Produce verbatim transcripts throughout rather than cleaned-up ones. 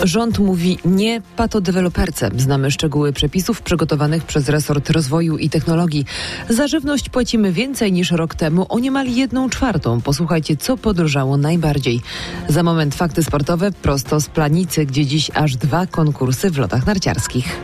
Rząd mówi nie patodeweloperce. Znamy szczegóły przepisów przygotowanych przez resort rozwoju i technologii. Za żywność płacimy więcej niż rok temu o niemal jedną czwartą. Posłuchajcie, co podrożało najbardziej. Za moment fakty sportowe prosto z Planicy, gdzie dziś aż dwa konkursy w lotach narciarskich.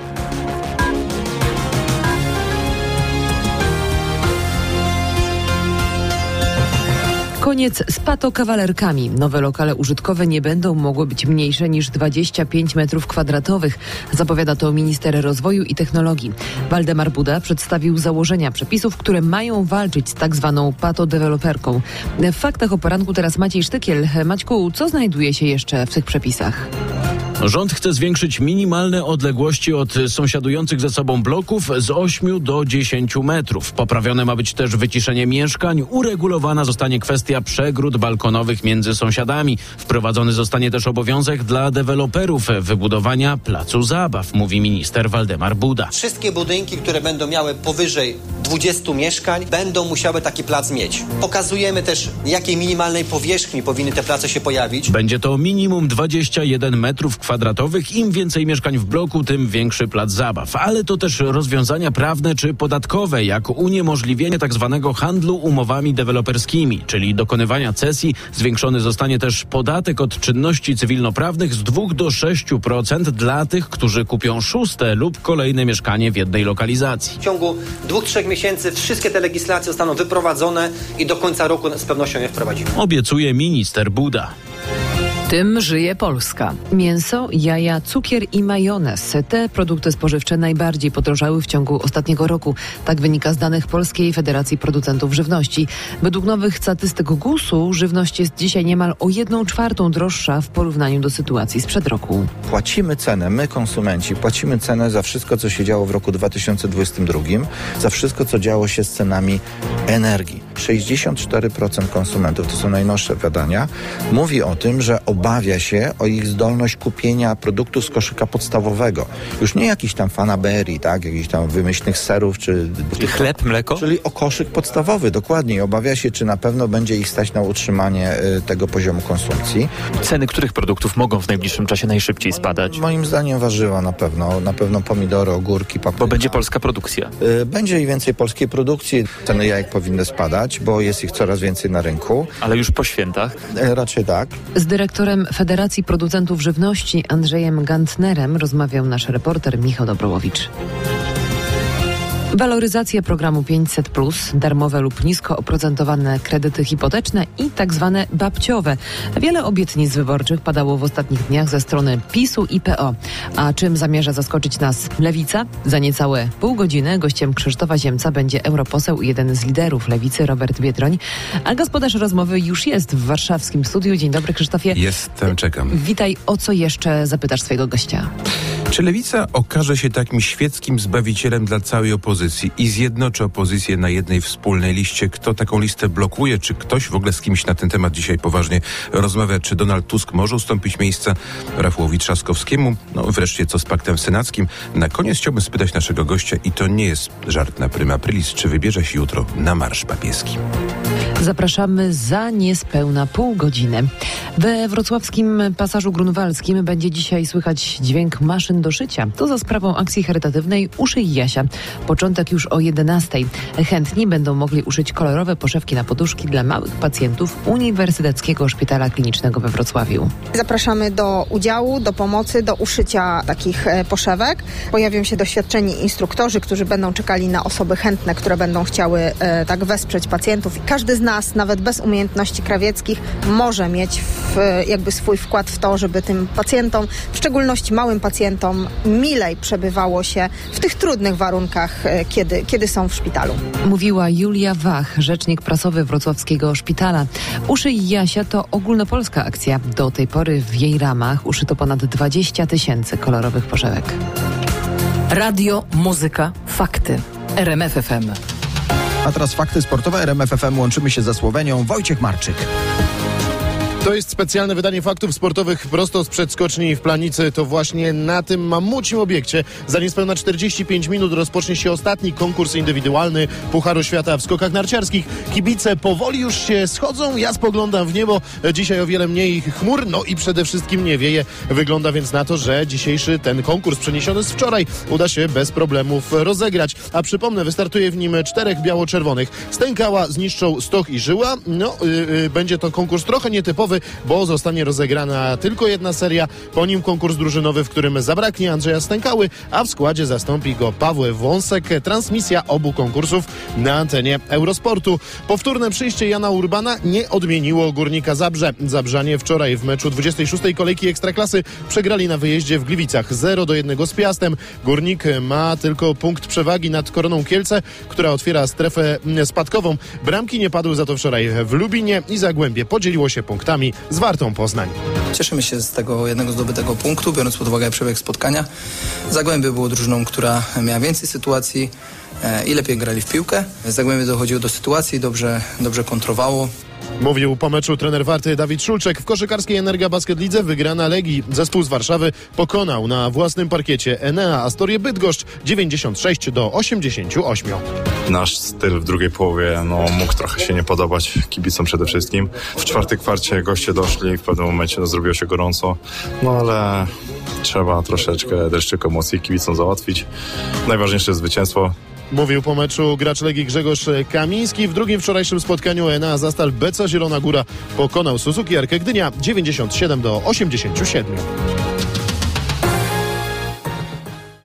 Koniec z patokawalerkami. Nowe lokale użytkowe nie będą mogły być mniejsze niż dwadzieścia pięć metrów kwadratowych. Zapowiada to minister rozwoju i technologii. Waldemar Buda przedstawił założenia przepisów, które mają walczyć z tak zwaną patodeweloperką. W faktach o poranku teraz Maciej Sztykiel. Maćku, co znajduje się jeszcze w tych przepisach? Rząd chce zwiększyć minimalne odległości od sąsiadujących ze sobą bloków z ośmiu do dziesięciu metrów. Poprawione ma być też wyciszenie mieszkań. Uregulowana zostanie kwestia przegród balkonowych między sąsiadami. Wprowadzony zostanie też obowiązek dla deweloperów wybudowania placu zabaw, mówi minister Waldemar Buda. Wszystkie budynki, które będą miały powyżej dwudziestu mieszkań, będą musiały taki plac mieć. Pokazujemy też, jakiej minimalnej powierzchni powinny te place się pojawić. Będzie to minimum dwadzieścia jeden metrów kwadratowych. Im więcej mieszkań w bloku, tym większy plac zabaw. Ale to też rozwiązania prawne czy podatkowe, jak uniemożliwienie tak zwanego handlu umowami deweloperskimi, czyli dokonywania cesji. Zwiększony zostanie też podatek od czynności cywilnoprawnych z dwóch do sześciu procent dla tych, którzy kupią szóste lub kolejne mieszkanie w jednej lokalizacji. W ciągu dwóch, trzech miesięcy wszystkie te legislacje zostaną wyprowadzone i do końca roku z pewnością je wprowadzimy. Obiecuje minister Buda. Tym żyje Polska. Mięso, jaja, cukier i majonez. Te produkty spożywcze najbardziej podrożały w ciągu ostatniego roku. Tak wynika z danych Polskiej Federacji Producentów Żywności. Według nowych statystyk gusu żywność jest dzisiaj niemal o jedną czwartą droższa w porównaniu do sytuacji sprzed roku. Płacimy cenę, my konsumenci, płacimy cenę za wszystko, co się działo w roku dwa tysiące dwudziestym drugim, za wszystko, co działo się z cenami energii. sześćdziesiąt cztery procent konsumentów, to są najnowsze badania, mówi o tym, że obawia się o ich zdolność kupienia produktów z koszyka podstawowego. Już nie jakiś tam fanaberii, tak, jakichś tam wymyślnych serów, czy... Chleb, mleko? Czyli o koszyk podstawowy, dokładnie. Obawia się, czy na pewno będzie ich stać na utrzymanie y, tego poziomu konsumpcji. Ceny których produktów mogą w najbliższym czasie najszybciej spadać? Moim zdaniem warzywa na pewno. Na pewno pomidory, ogórki, papryka. Bo będzie polska produkcja. Y, będzie i więcej polskiej produkcji. Ceny jajek powinny spadać, bo jest ich coraz więcej na rynku. Ale już po świętach? Y, raczej tak. Z dyrektorem Federacji Producentów Żywności Andrzejem Gantnerem rozmawiał nasz reporter Michał Dobrołowicz. Waloryzacja programu pięćset plus, darmowe lub nisko oprocentowane kredyty hipoteczne i tak zwane babciowe. Wiele obietnic wyborczych padało w ostatnich dniach ze strony PiSu i P O. A czym zamierza zaskoczyć nas Lewica? Za niecałe pół godziny gościem Krzysztofa Ziemca będzie europoseł i jeden z liderów Lewicy, Robert Biedroń. A gospodarz rozmowy już jest w warszawskim studiu. Dzień dobry, Krzysztofie. Jestem, czekam. Witaj. O co jeszcze zapytasz swojego gościa? Czy Lewica okaże się takim świeckim zbawicielem dla całej opozycji i zjednoczy opozycję na jednej wspólnej liście? Kto taką listę blokuje? Czy ktoś w ogóle z kimś na ten temat dzisiaj poważnie rozmawia? Czy Donald Tusk może ustąpić miejsca Rafałowi Trzaskowskiemu? No wreszcie co z paktem senackim? Na koniec chciałbym spytać naszego gościa, i to nie jest żart na prima aprilis, czy wybierze się jutro na marsz papieski? Zapraszamy za niespełna pół godziny. We wrocławskim Pasażu Grunwaldzkim będzie dzisiaj słychać dźwięk maszyn do szycia. To za sprawą akcji charytatywnej Uszyj Jasia. Początek już o jedenastej. Chętni będą mogli uszyć kolorowe poszewki na poduszki dla małych pacjentów Uniwersyteckiego Szpitala Klinicznego we Wrocławiu. Zapraszamy do udziału, do pomocy, do uszycia takich poszewek. Pojawią się doświadczeni instruktorzy, którzy będą czekali na osoby chętne, które będą chciały e, tak wesprzeć pacjentów. I każdy z nas, nawet bez umiejętności krawieckich, może mieć w, jakby swój wkład w to, żeby tym pacjentom, w szczególności małym pacjentom, milej przebywało się w tych trudnych warunkach, kiedy, kiedy są w szpitalu. Mówiła Julia Wach, rzecznik prasowy Wrocławskiego Szpitala. Uszyj Jasia to ogólnopolska akcja. Do tej pory w jej ramach uszyto ponad dwadzieścia tysięcy kolorowych poszewek. Radio, muzyka, fakty. R M F F M. A teraz fakty sportowe. R M F F M. Łączymy się ze Słowenią. Wojciech Marczyk. To jest specjalne wydanie faktów sportowych prosto z przedskoczni w Planicy. To właśnie na tym mamucim obiekcie za niespełna czterdzieści pięć minut rozpocznie się ostatni konkurs indywidualny Pucharu Świata w skokach narciarskich. Kibice powoli już się schodzą. Ja spoglądam w niebo. Dzisiaj o wiele mniej chmur, no i przede wszystkim nie wieje. Wygląda więc na to, że dzisiejszy ten konkurs przeniesiony z wczoraj uda się bez problemów rozegrać. A przypomnę, wystartuje w nim czterech biało-czerwonych. Stękała, Zniszczą, Stoch i Żyła. No, yy, yy, będzie to konkurs trochę nietypowy, bo zostanie rozegrana tylko jedna seria. Po nim konkurs drużynowy, w którym zabraknie Andrzeja Stękały, a w składzie zastąpi go Paweł Wąsek. Transmisja obu konkursów na antenie Eurosportu. Powtórne przyjście Jana Urbana nie odmieniło Górnika Zabrze. Zabrzanie wczoraj w meczu dwudziestej szóstej kolejki Ekstraklasy przegrali na wyjeździe w Gliwicach zero do jednego z Piastem. Górnik ma tylko punkt przewagi nad Koroną Kielce, która otwiera strefę spadkową. Bramki nie padły za to wczoraj w Lubinie i Zagłębie podzieliło się punktami z Wartą Poznań. Cieszymy się z tego jednego zdobytego punktu, biorąc pod uwagę przebieg spotkania. Zagłębie było drużyną, która miała więcej sytuacji e, i lepiej grali w piłkę. Zagłębie dochodziło do sytuacji, dobrze, dobrze kontrowało. Mówił po meczu trener Warty Dawid Szulczek. W koszykarskiej Energa Basket Lidze wygrana Legii. Zespół z Warszawy pokonał na własnym parkiecie Enea Astorię Bydgoszcz dziewięćdziesiąt sześć do osiemdziesięciu ośmiu. Nasz styl w drugiej połowie no, mógł trochę się nie podobać kibicom przede wszystkim. W czwartej kwarcie goście doszli, w pewnym momencie no, zrobiło się gorąco, no ale trzeba troszeczkę dreszczyk emocji kibicom załatwić. Najważniejsze jest zwycięstwo. Mówił po meczu gracz Legii Grzegorz Kamiński. W drugim wczorajszym spotkaniu Enea Zastal Beca Zielona Góra pokonał Suzuki Arkę Gdynia dziewięćdziesiąt siedem do osiemdziesięciu siedmiu.